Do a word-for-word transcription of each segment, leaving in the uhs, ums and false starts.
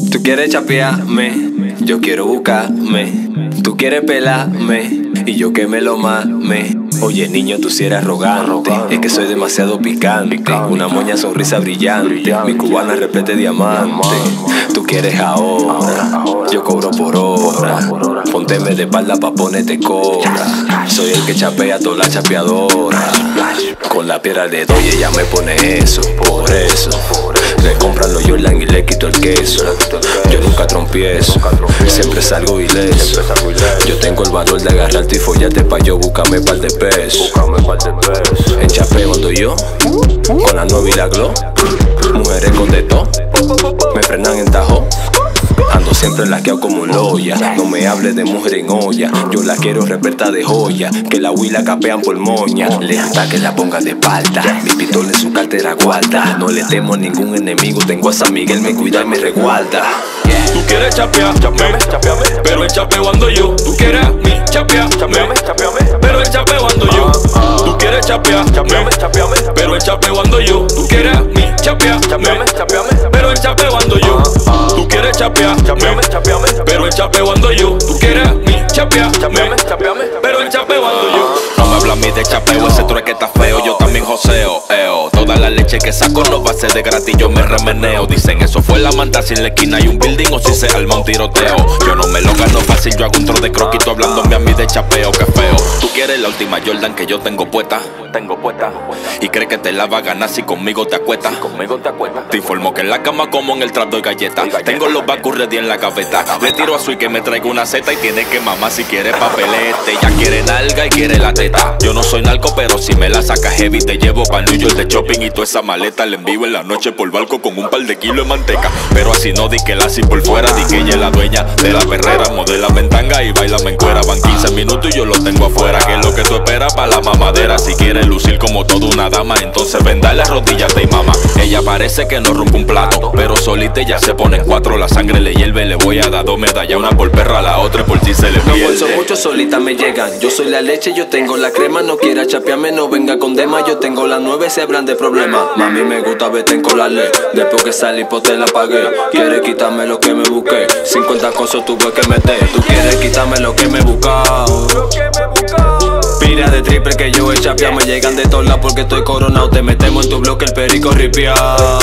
Tú quieres chapearme, yo quiero buscarme. Tú quieres pelarme y yo que me lo mame. Oye niño, tú si eres arrogante, es que soy demasiado picante. Una moña sonrisa brillante, mi cubana replete diamante. Tú quieres ahora, yo cobro por hora. Pónteme de espalda pa' ponerte cobra. Soy el que chapea a toda la chapeadora. Con la piedra le doy y ella me pone eso. Por eso le compran los Jordan y le quito el queso. Yo nunca trompiezo, siempre salgo ileso. Yo tengo el valor de agarrarte y follarte pa' yo buscarme par de pesos. En chapeo ando yo, con la novia y la glow. Mujeres con de todo, me frenan en tajo. Ando siempre laqueado como un loya. No me hables de mujer en olla, yo la quiero repleta de joya. Que la huila capean por moña, le hasta que la ponga de espalda. Mi pistola en su cartera guarda. No le temo a ningún enemigo, tengo a San Miguel, me cuida y me resguarda. Tú quieres chapear, chapeame, chapeame, pero el chapeo ando yo. Tú quieres a mí, chapear, chapeame, chapeame, pero el chapeo ando yo. Tú quieres chapear, chapeame, chapeame, pero el chapeo ando yo. Tú quieres a mí, chapear, chapeame, chapeame, pero el chapeo ando yo. Tú quieres chapear, chapeame, chapeame, pero el chapeo ando yo. Tú quieres a mí, chapear, chapeame, chapeame, pero el chapeo ando yo. No me habla a mí de chapeo, ese trueque está feo. Yo también joseo, eo. Toda la leche que saco no va a ser de gratis, yo me remeneo. Dicen eso fue la manta si en la esquina hay un building o si se arma un tiroteo. Yo no me lo gano fácil, yo hago un tro de croquito hablándome a mí de chapeo, que feo. Tú quieres la última Jordan que yo tengo puesta, tengo puesta. Y crees que te la va a ganar si conmigo te acuestas, conmigo te acuestas. Te informo que en la cama como en el trap doy galletas. Tengo los bacus ready en la gaveta. Le tiro a Sui que me traiga una seta y tiene que mamar si quiere papelete. Ella quiere nalga y quiere la teta. Yo no soy narco pero si me la saca heavy te llevo pa' New York de shopping y toda esa maleta la envío en la noche por barco con un par de kilos de manteca. Pero así no di que la así por fuera, di que ella es la dueña de la perrera. Modela me entanga y baila me encuera. Van quince minutos y yo lo tengo afuera. Que es lo que tú esperas pa' la mamadera. Si quieres lucir como toda una dama, entonces venda las rodillas de mama. Ella parece que no rompe un plato, pero solita ya se pone en cuatro. La sangre le hierve, le voy a dar dos medallas. Una por perra, la otra por si se le pierde. Los bolsos muchos solitas me llegan. Yo soy la leche, yo tengo la crema. No quiera chapearme, no venga con dema. Yo tengo las nueve, se hablan de problemas. Mami me gusta verte en colarle. Después que salí pues te la pagué. Quieres quitarme lo que me busqué. cincuenta cosas tuve que meter. Tú quieres quitarme lo que me he buscado. Pira de triple que yo he chapeado. Me llegan de todos lados porque estoy coronado. Te metemos en tu bloque el perico ripiao.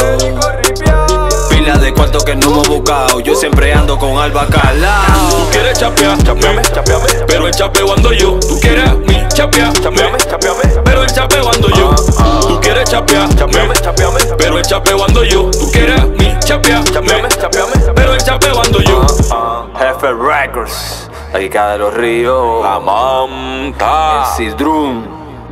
Pila de cuarto que no hemos buscado. Yo siempre ando con Alba calao. Tú quieres chapear, chapeame, chapeame, pero el chapeo ando yo. Tú quieres a mí, chapear, chapeame, chapeame, pero el chapeo ando yo. Tú quieres chapear, chapeame, chapeame, pero el chapeo ando yo. Tú quieres a mí, chapear, chapeame, chapeame, pero el chapeo ando yo. Jefe Records, ahí cada los ríos. La manta. El Cisdrum.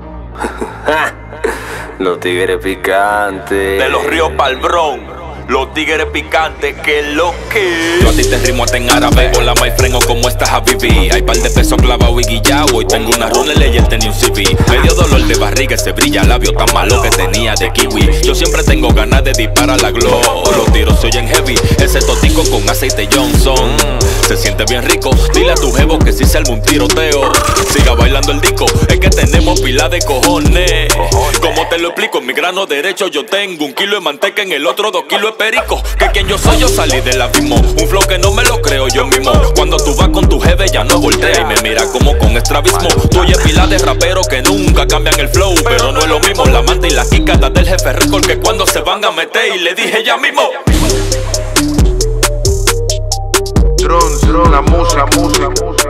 Los tigres picantes. De los ríos pa'l Bronx. Los tigres picantes, que lo que. Yo a ti te rimo hasta en árabe. Hola my friend, o cómo estás a vivir. Hay par de pesos clavado y guillao. Hoy tengo una runa y él tenía un C V. Medio dolor de barriga, ese brilla labio tan malo que tenía de kiwi. Yo siempre tengo ganas de disparar la glow. Los tiros soy en heavy. Ese totico con aceite Johnson se siente bien rico. Dile a tu jevo que si se arma un tiroteo siga bailando el disco. Es que tenemos pila de cojones. Como te lo explico, en mi grano derecho yo tengo un kilo de manteca, en el otro dos kilos de perico. Que quien yo soy, yo salí del abismo. Un flow que no me lo creo yo mismo. Cuando tú vas con tu jefe ya no voltea y me mira como con estrabismo. Tú oyes pila de raperos que nunca cambian el flow, pero no es lo mismo la manta y la quicada del jefe Record que cuando se van a meter. Y le dije ya mismo. Drone, drone, la música, la música.